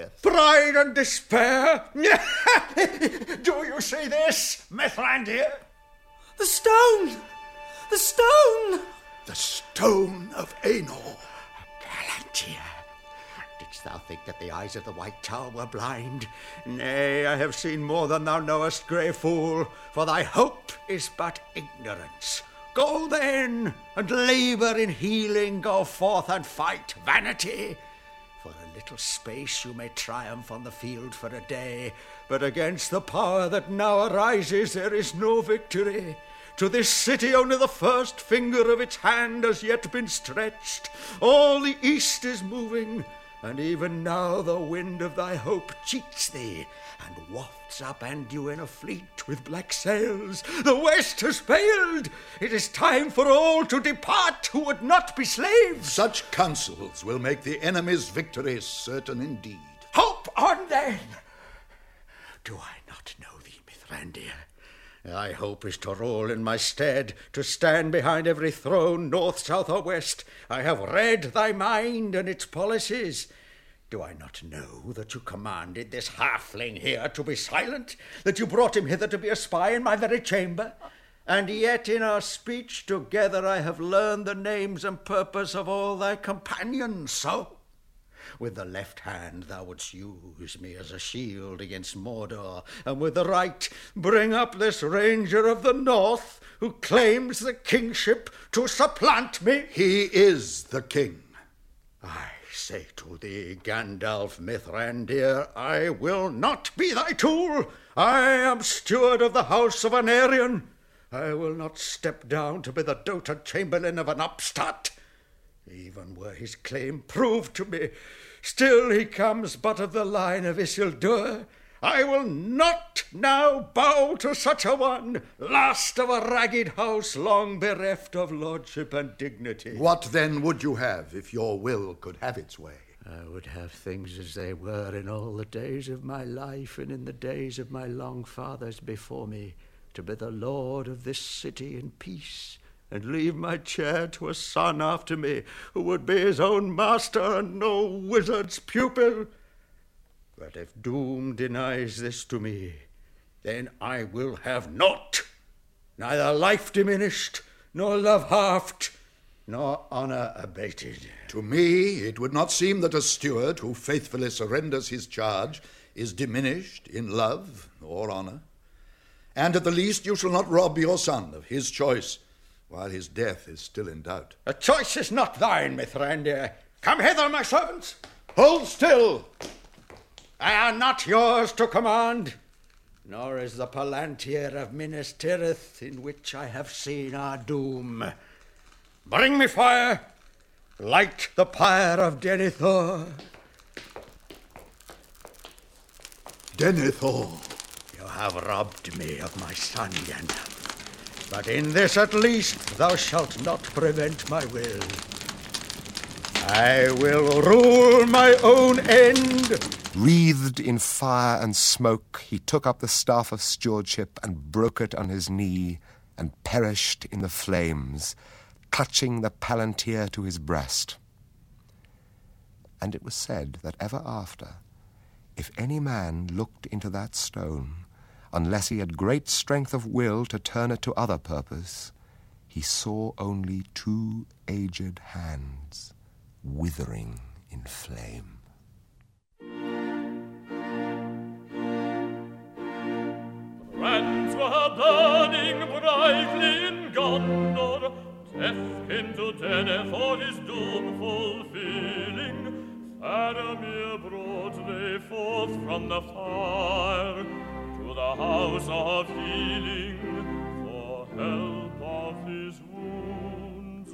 death. Pride and despair? Do you see this, Mithrandir? The stone! The stone! The stone of Aenor. Palantir. Didst thou think that the eyes of the White Tower were blind? Nay, I have seen more than thou knowest, grey fool, for thy hope is but ignorance. Go then, and labour in healing, go forth and fight vanity. For a little space you may triumph on the field for a day, but against the power that now arises there is no victory. To this city only the first finger of its hand has yet been stretched. All the east is moving, and even now the wind of thy hope cheats thee, and wafts up Anduin a fleet with black sails. The west has failed. It is time for all to depart who would not be slaves. Such counsels will make the enemy's victory certain indeed. Hope on then! Do I not know thee, Mithrandir? Thy hope is to rule in my stead, to stand behind every throne, north, south, or west. I have read thy mind and its policies. Do I not know that you commanded this halfling here to be silent, that you brought him hither to be a spy in my very chamber? And yet in our speech together I have learned the names and purpose of all thy companions, so? With the left hand thou wouldst use me as a shield against Mordor, and with the right bring up this ranger of the north who claims the kingship to supplant me. He is the king. I say to thee, Gandalf Mithrandir, I will not be thy tool. I am steward of the house of Anarion. I will not step down to be the dotard chamberlain of an upstart. Even were his claim proved to me, still he comes but of the line of Isildur. I will not now bow to such a one, last of a ragged house long bereft of lordship and dignity. What then would you have if your will could have its way? I would have things as they were in all the days of my life and in the days of my long fathers before me, to be the lord of this city in peace, and leave my chair to a son after me, who would be his own master and no wizard's pupil. But if doom denies this to me, then I will have naught, neither life diminished, nor love halved, nor honour abated. To me, it would not seem that a steward who faithfully surrenders his charge is diminished in love or honour. And at the least you shall not rob your son of his choice, while his death is still in doubt. The choice is not thine, Mithrandir. Come hither, my servants. Hold still! They are not yours to command, nor is the Palantir of Minas Tirith, in which I have seen our doom. Bring me fire. Light the pyre of Denethor. Denethor. You have robbed me of my son, Gandalf. But in this at least thou shalt not prevent my will. I will rule my own end. Wreathed in fire and smoke, he took up the staff of stewardship and broke it on his knee and perished in the flames, clutching the Palantir to his breast. And it was said that ever after, if any man looked into that stone, unless he had great strength of will to turn it to other purpose, he saw only two aged hands withering in flame. Brands were burning brightly in Gondor, death came to Denethor, his doom fulfilling. Faramir brought they forth from the fire to the house of healing for help of his wounds.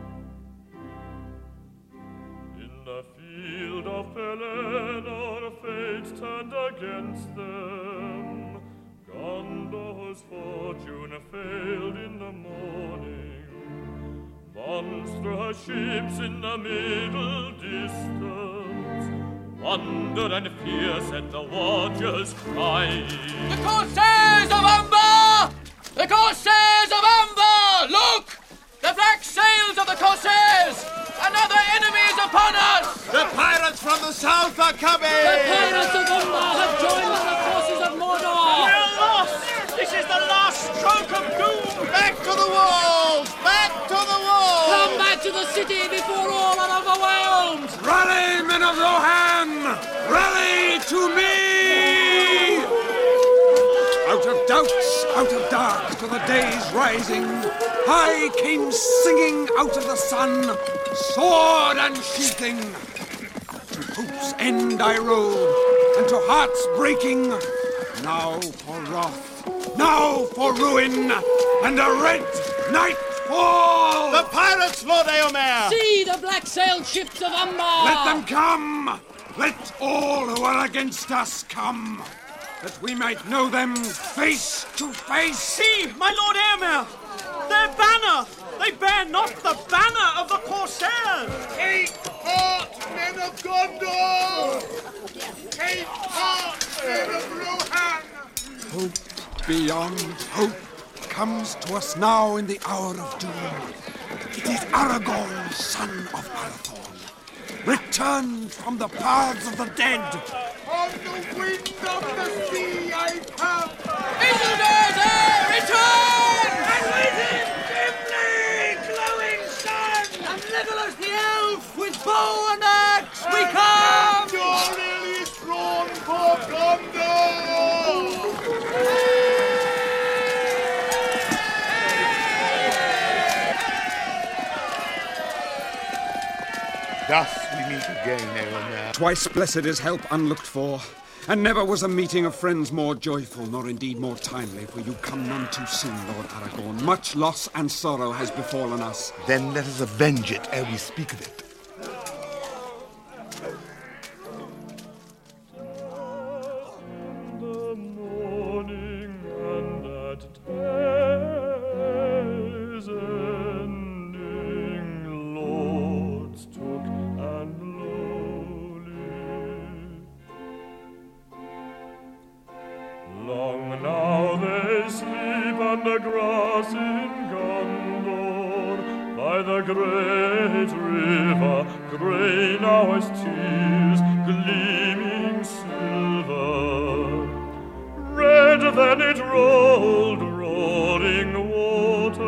In the field of Pelennor fate turned against them. Gondor's fortune failed in the morning. Monstrous ships in the middle distance wonder and fear set the watchers crying. The Corsairs of Umber! The Corsairs of Umber! Look! The black sails of the Corsairs! Another enemy is upon us! The pirates from the south are coming! The of doom! Back to the walls! Back to the walls! Come back to the city before all are overwhelmed! Rally, men of Rohan! Rally to me! Out of doubts, out of dark, to the day's rising, I came singing out of the sun, sword unsheathing. To hope's end I rode, and to hearts breaking. Now for wrath, now for ruin, and a red night fall! The pirates, Lord Eomer! See the black-sailed ships of Umbar! Let them come! Let all who are against us come, that we might know them face to face. See, my Lord Eomer! Their banner! They bear not the banner of the Corsairs! Take heart, men of Gondor! Take heart, men of Rohan! Hope beyond hope comes to us now in the hour of doom. It is Aragorn, son of Arathorn, returned from the paths of the dead. On the wind of the sea I come! Isildur, return! And with him Gimli, glowing sun! And Legolas the elf, with bow and axe, we come! Doril is drawn for Gondor! Thus we meet again, Eomer. Twice blessed is help unlooked for, and never was a meeting of friends more joyful, nor indeed more timely, for you come none too soon, Lord Aragorn. Much loss and sorrow has befallen us. Then let us avenge it ere we speak of it. The grass in Gondor, by the great river, grey now as tears, gleaming silver. Red then it rolled, roaring water,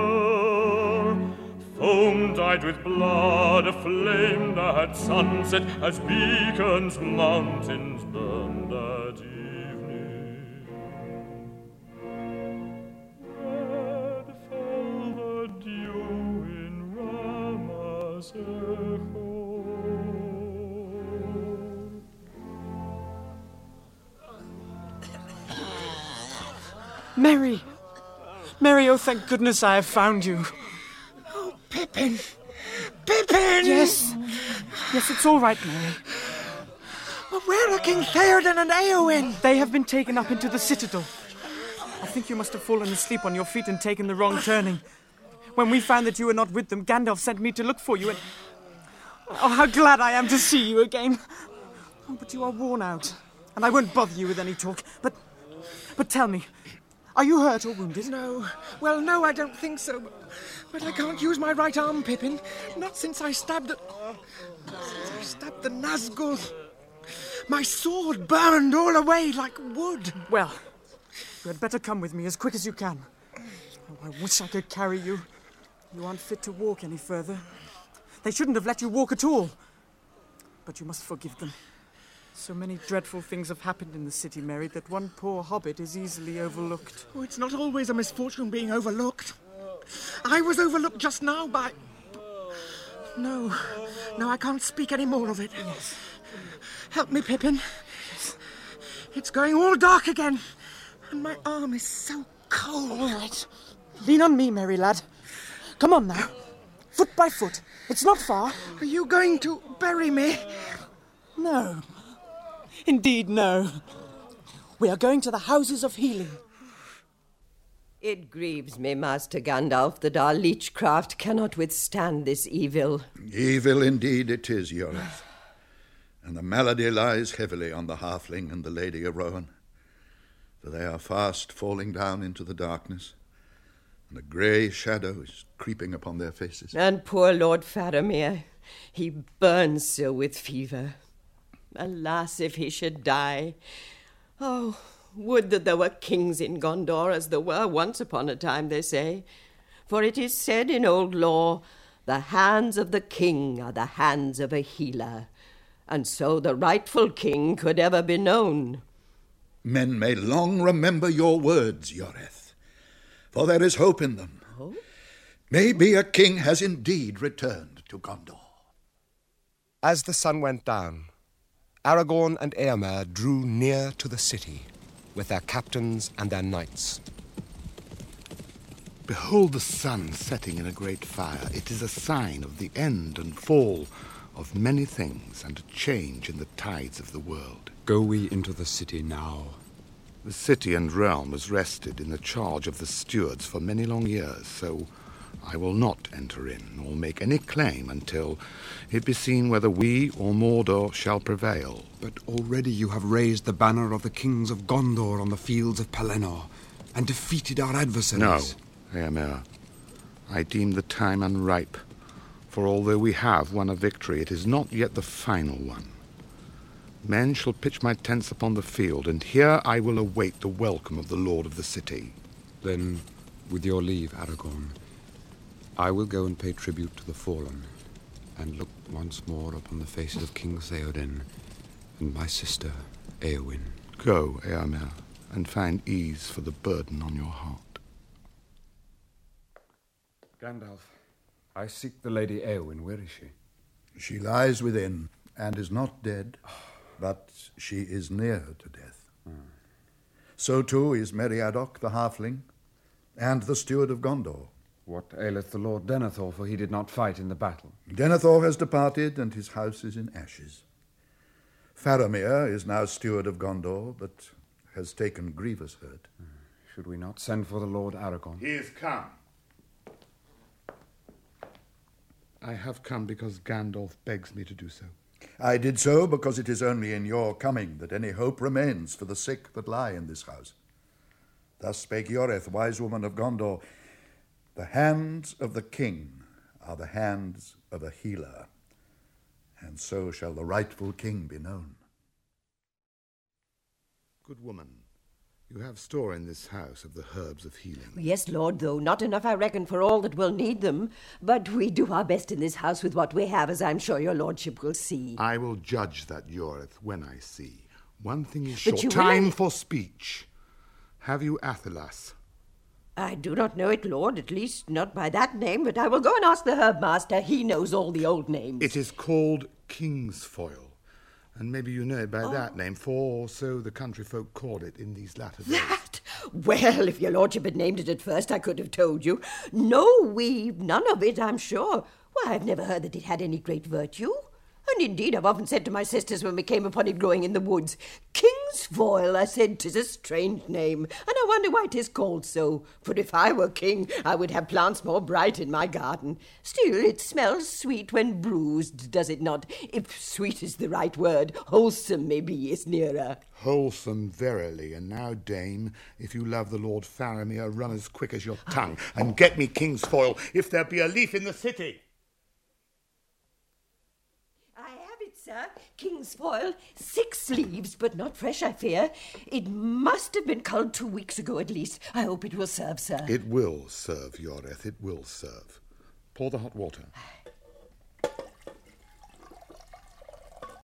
foam dyed with blood, flamed at sunset, as beacons mountains burned at evening. Mary! Mary, oh, thank goodness I have found you. Oh, Pippin! Pippin! Yes, it's all right, Mary. But where are King Theoden and Éowyn? They have been taken up into the citadel. I think you must have fallen asleep on your feet and taken the wrong turning. When we found that you were not with them, Gandalf sent me to look for you, and... Oh, how glad I am to see you again. Oh, but you are worn out, and I won't bother you with any talk. But tell me, are you hurt or wounded? No. Well, no, I don't think so. But I can't use my right arm, Pippin. Not since I stabbed the Nazgul. My sword burned all away like wood. Well, you had better come with me as quick as you can. Oh, I wish I could carry you. You aren't fit to walk any further. They shouldn't have let you walk at all. But you must forgive them. So many dreadful things have happened in the city, Mary, that one poor hobbit is easily overlooked. Oh, it's not always a misfortune being overlooked. I was overlooked just now by... No, I can't speak any more of it. Yes. Help me, Pippin. Yes. It's going all dark again, and my arm is so cold. All right. Lean on me, Mary lad. Come on now. Foot by foot. It's not far. Are you going to bury me? No. Indeed, no. We are going to the Houses of Healing. It grieves me, Master Gandalf, that our leechcraft cannot withstand this evil. Evil indeed it is, Ioreth. And the malady lies heavily on the halfling and the Lady of Rohan, for they are fast falling down into the darkness, and a grey shadow is creeping upon their faces. And poor Lord Faramir, he burns so with fever. Alas, if he should die. Oh, Would that there were kings in Gondor, as there were once upon a time, they say. For it is said in old lore, the hands of the king are the hands of a healer, and so the rightful king could ever be known. Men may long remember your words, Yoreth, for there is hope in them. Oh? Maybe a king has indeed returned to Gondor. As the sun went down, Aragorn and Eomer drew near to the city with their captains and their knights. Behold the sun setting in a great fire. It is a sign of the end and fall of many things and a change in the tides of the world. Go we into the city now. The city and realm has rested in the charge of the stewards for many long years, so I will not enter in, nor make any claim until it be seen whether we or Mordor shall prevail. But already you have raised the banner of the kings of Gondor on the fields of Pelennor, and defeated our adversaries. No, Eomer, I deem the time unripe, for although we have won a victory, it is not yet the final one. Men shall pitch my tents upon the field, and here I will await the welcome of the lord of the city. Then, with your leave, Aragorn, I will go and pay tribute to the fallen, and look once more upon the faces of King Theoden and my sister, Éowyn. Go, Eomer, and find ease for the burden on your heart. Gandalf, I seek the Lady Éowyn. Where is she? She lies within, and is not dead, but she is near to death. So too is Meriadoc the halfling, and the steward of Gondor. What aileth the Lord Denethor, for he did not fight in the battle? Denethor has departed, and his house is in ashes. Faramir is now steward of Gondor, but has taken grievous hurt. Should we not send for the Lord Aragorn? He is come. I have come because Gandalf begs me to do so. I did so because it is only in your coming that any hope remains for the sick that lie in this house. Thus spake Yoreth, wise woman of Gondor, the hands of the king are the hands of a healer, and so shall the rightful king be known. Good woman, you have store in this house of the herbs of healing. Yes, Lord, though not enough, I reckon, for all that will need them. But we do our best in this house with what we have, as I'm sure your lordship will see. I will judge that, Yoreth, when I see. One thing is short. But you Time will... for speech. Have you Athelas? I do not know it, Lord, at least not by that name, but I will go and ask the herb master. He knows all the old names. It is called Kingsfoil, and maybe you know it by that name, for so the country folk called it in these latter days. That? Well, if your lordship had named it at first, I could have told you. No, we've none of it, I'm sure. Why, I've never heard that it had any great virtue. And indeed, I've often said to my sisters when we came upon it growing in the woods, Kingsfoil, I said, 'tis a strange name, and I wonder why 'tis called so. For if I were king, I would have plants more bright in my garden. Still, it smells sweet when bruised, does it not? If sweet is the right word, wholesome, maybe, is nearer. Wholesome, verily. And now, dame, if you love the Lord Faramir, run as quick as your tongue, and get me Kingsfoil, if there be a leaf in the city. Sir, Kingsfoil, 6 leaves, but not fresh, I fear. It must have been culled 2 weeks ago at least. I hope it will serve, sir. It will serve, Yoreth, it will serve. Pour the hot water.